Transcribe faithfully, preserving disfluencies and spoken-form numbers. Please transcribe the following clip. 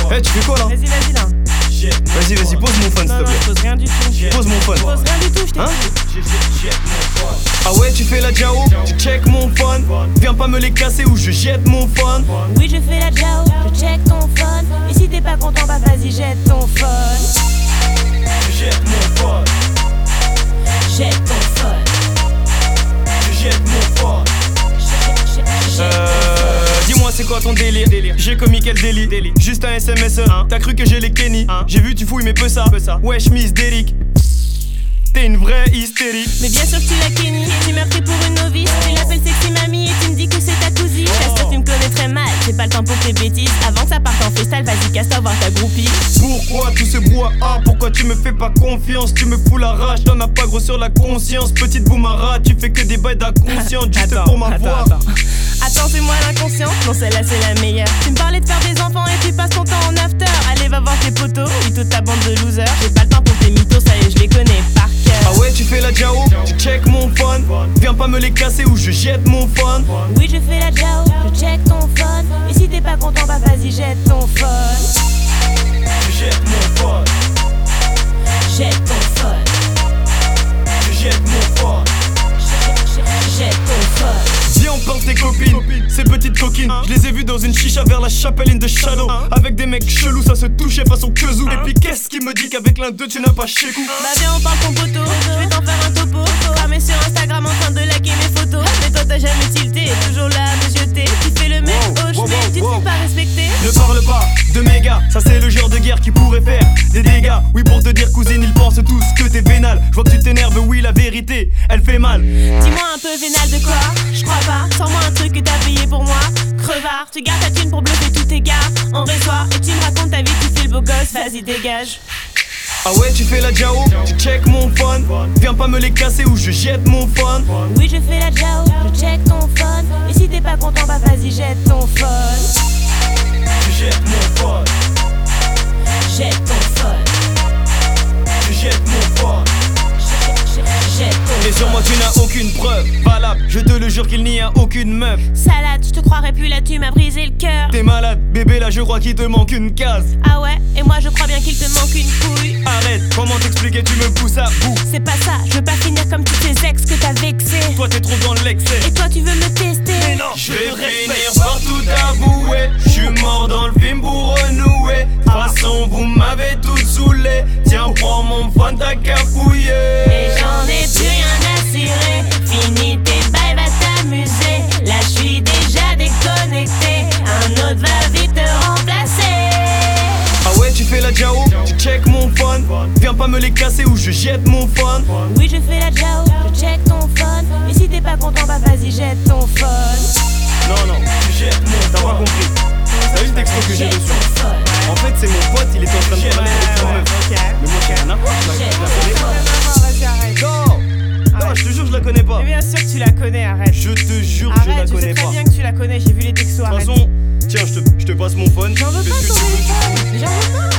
Eh, tu fais quoi là? Vas-y, vas-y là. Vas-y, vas-y, pose mon phone s'il Non, te non, je plaît. pose rien du tout. Pose mon phone. Je pose rien du tout, je t'ai Hein? dit. Ah ouais, tu fais la Jao, tu check mon phone. Viens pas me les casser ou je jette mon phone. Oui, je fais la Jao, je check ton phone. Et si t'es pas content, bah vas-y, jette ton phone. Je jette mon phone. Jette ton phone. Je jette mon phone. Euh, dis-moi c'est quoi ton délire, délire. J'ai commis quel délit, délit. Juste un S M S, hein. T'as cru que j'ai les Kenny, hein. J'ai vu tu fouilles mais peu ça, peu ça. Wesh Miss Derrick, t'es une vraie hystérique. Mais bien sûr que tu la Kenny, tu m'as pris pour une novice. Tu l'appelles sexy mamie et tu me dis que c'est ta cousine. Casse-toi, tu me connais très mal, j'ai pas le temps pour tes bêtises. Avant que ça parte en freestyle, vas-y casse-toi voir ta groupie. Pourquoi tout ce brouhaha? Pourquoi tu me fais pas confiance? Tu me fous la rage, t'en as pas gros sur la conscience. Petite boumara, tu fais que des bails d'inconsciente juste Attends, pour ma attends, voix. attends. Attends, c'est moi l'inconscient, non celle-là c'est la meilleure. Tu me parlais de faire des enfants et tu passes ton temps en after. Allez va voir tes potos, oui toute ta bande de losers. J'ai pas le temps pour tes mythos, ça y est je les connais par cœur. Ah ouais tu fais la Jao, tu check mon phone. Viens pas me les casser ou je jette mon phone. Oui je fais la Jao, je check ton phone. Et si t'es pas content bah vas-y jette ton phone. Je jette mon phone. Jette ton phone. Je jette mon phone. Jette ton phone. Viens on pense tes copines, ces petites coquines. Je les ai vues dans une chicha vers la chapelle in the shadow. Avec des mecs chelous, ça se touchait façon Kezou. Et puis qu'est-ce qui me dit qu'avec l'un d'eux tu n'as pas chékou? Bah viens on parle ton poteau, je vais t'en faire un topo. Cramé sur Instagram en train de liker mes photos. Mais toi t'as jamais tilté, toujours là à me jeter. Tu fais le mec, Wow, oh je wow, vais, wow, tu te wow. fais pas respecter. Ne parle pas de méga, ça c'est le genre de guerre qui pourrait faire des dégâts. Oui pour te dire cousine, ils pensent tous que t'es vénal. Je vois que tu t'énerves, oui la vérité, elle fait mal. Dis-moi un peu vénal de quoi? Je crois pas, sors-moi un truc que t'as payé pour moi. Crevard, tu gardes ta thune pour bluffer tous tes gars. En reçoit et tu me racontes ta vie, tu fais le beau gosse, vas-y dégage. Ah ouais tu fais la Jao, tu check mon phone. Viens pas me les casser ou je jette mon phone. Oui je fais la Jao, je check ton phone. Et si t'es pas content bah vas-y jette ton phone. Je jette mon phone. Jette ton phone. Je jette mon phone. Jette ton Et sur moi tu n'as aucune preuve valable. Je te le jure qu'il n'y a aucune meuf. salade, je te croirais plus là, tu m'as brisé le cœur. T'es malade, bébé là je crois qu'il te manque une case. Ah ouais, et moi je crois bien qu'il te manque une couille. Arrête, comment t'expliquer, tu me pousses à bout. C'est pas ça, je veux pas finir comme tous tes ex que t'as vexé. Toi t'es trop dans l'excès. Et toi tu veux me tester. Mais non, je vais finir par tout avouer. Je suis mort dans le film pour renouer. De toute façon vous m'avez tout saoulé. Tiens prends mon phone, t'as qu'à fouiller. Et j'en ai plus rien à cirer. Fini tes bails, va t'amuser. Là je suis déjà déconnecté. Un autre va vite te remplacer. Ah ouais tu fais la Jao, tu check mon phone. Viens pas me les casser ou je jette mon phone. Oui je fais la Jao, je check ton phone. Et si t'es pas content bah vas-y jette ton phone. Non non, je jette mon phone. T'as pas compris. T'as vu le texto que j'ai Jette reçu? ton phone. En fait c'est mon pote, il était en train de parler avec une meuf. Mais moi je fais n'importe quoi, je la connais pas. Vas-y arrête. Non, non, je te jure je la connais pas. Mais bien sûr que tu la connais, arrête. Je te jure que je la Arrête, je sais connais très pas. bien que tu la connais, j'ai vu les textos, De toute arrête. façon, tiens, je te, je te passe mon phone. J'en veux Fais pas ce que ton tu veux. téléphone. J'en veux pas.